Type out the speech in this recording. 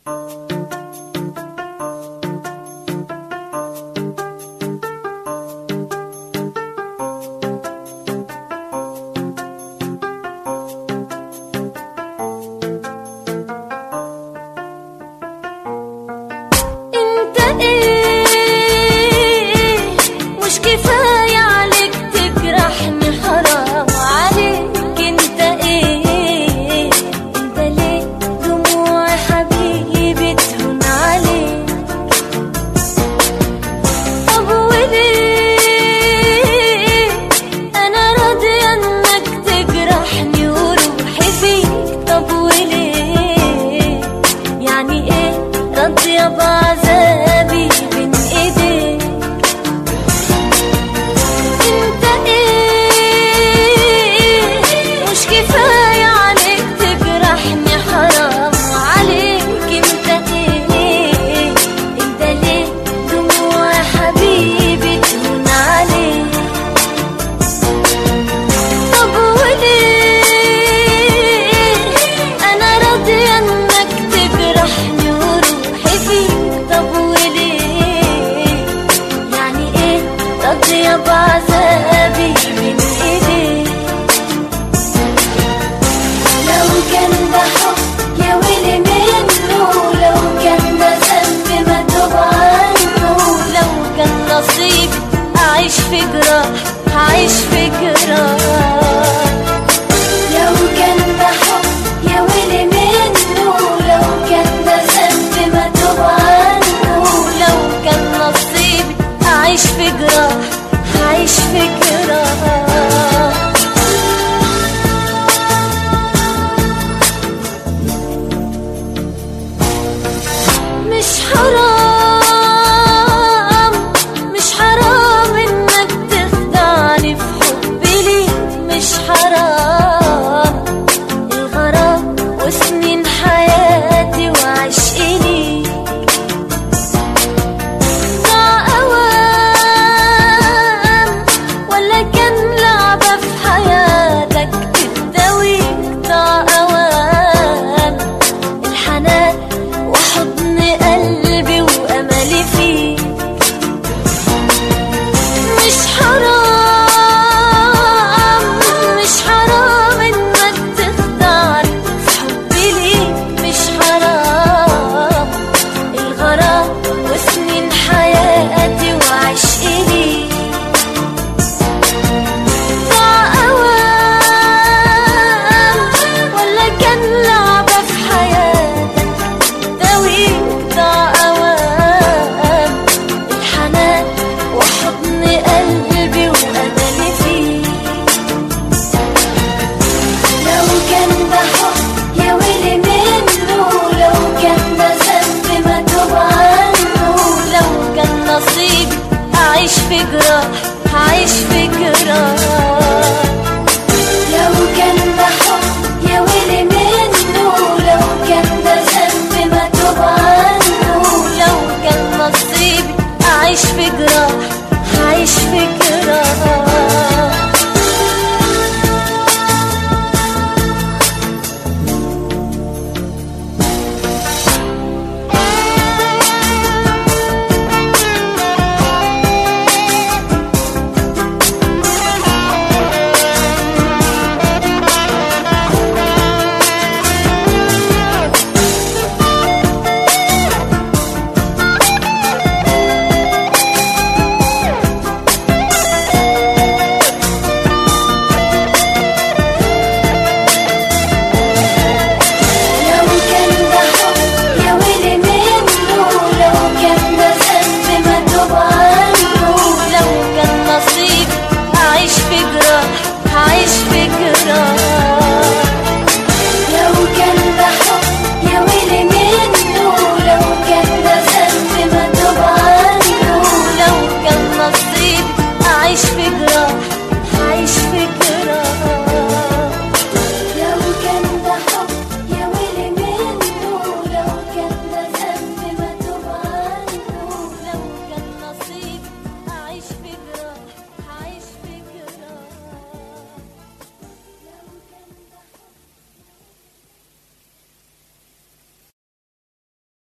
بعذابي من ايديك. لو كان ده حب يا ويلي منه، لو كان ده ذنب ما توب عنه، لو كان نصيبي اعيش في جراح هعيش في جراح. لو كان ده حب يا ويلي منه، لو كان ده ذنب ما توب عنه، لو كان نصيبي اعيش في جراح هعيش في جراح. مش حرام مش حرام انك تخدعني في حبي ليك، مش حرام الغرام وسنين